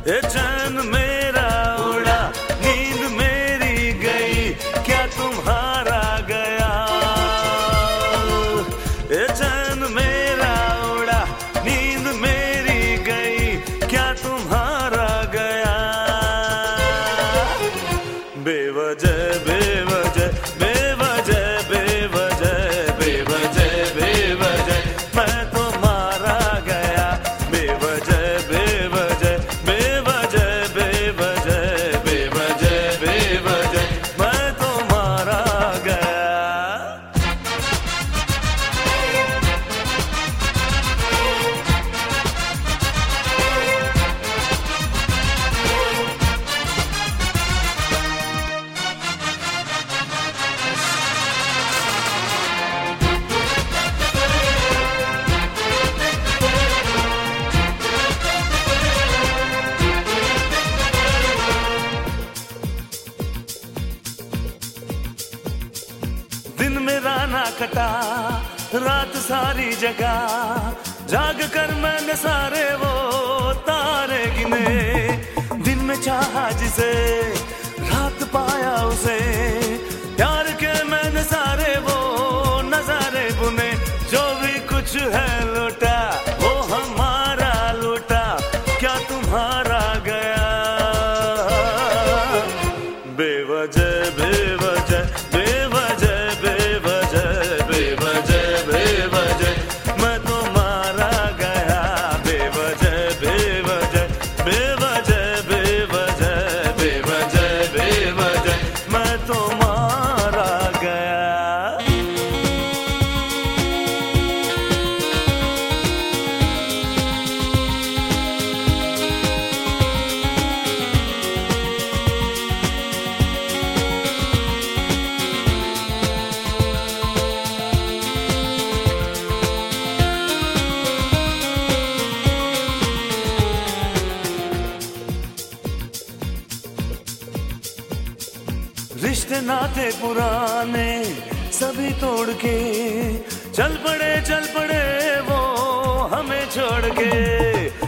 ये चैन मेरा उड़ा, नींद मेरी गई, क्या तुम्हारा गया? ये चैन मेरा उड़ा, नींद मेरी गई, क्या तुम्हारा गया? बेवजह बेवजह बेवजह बेवजह बेवजह बेवजह मैं तो मारा गया। बेवजह बेवजह बेवजह बेवजह बेवजह बेवजह मैं तो मारा गया। दिन मेरा ना कटा, रात सारी जगा, जाग कर मैंने सारे वो तारे गिने। दिन में चाहा जिसे, रात पाया उसे, प्यार के मैंने सारे वो नजारे बुने। जो भी कुछ है लौटा, वो हमारा लौटा, क्या तुम्हारा गया? बेवजह बेवजह बेवजह बेवजह बेवजह बेवजह मैं तो मारा गया। बेवजह बेवजह बेवजह बेवजह बेवजह बेवजह मैं तो मारा गया। रिश्ते नाते पुराने सभी तोड़ के चल पड़े वो हमें छोड़ के।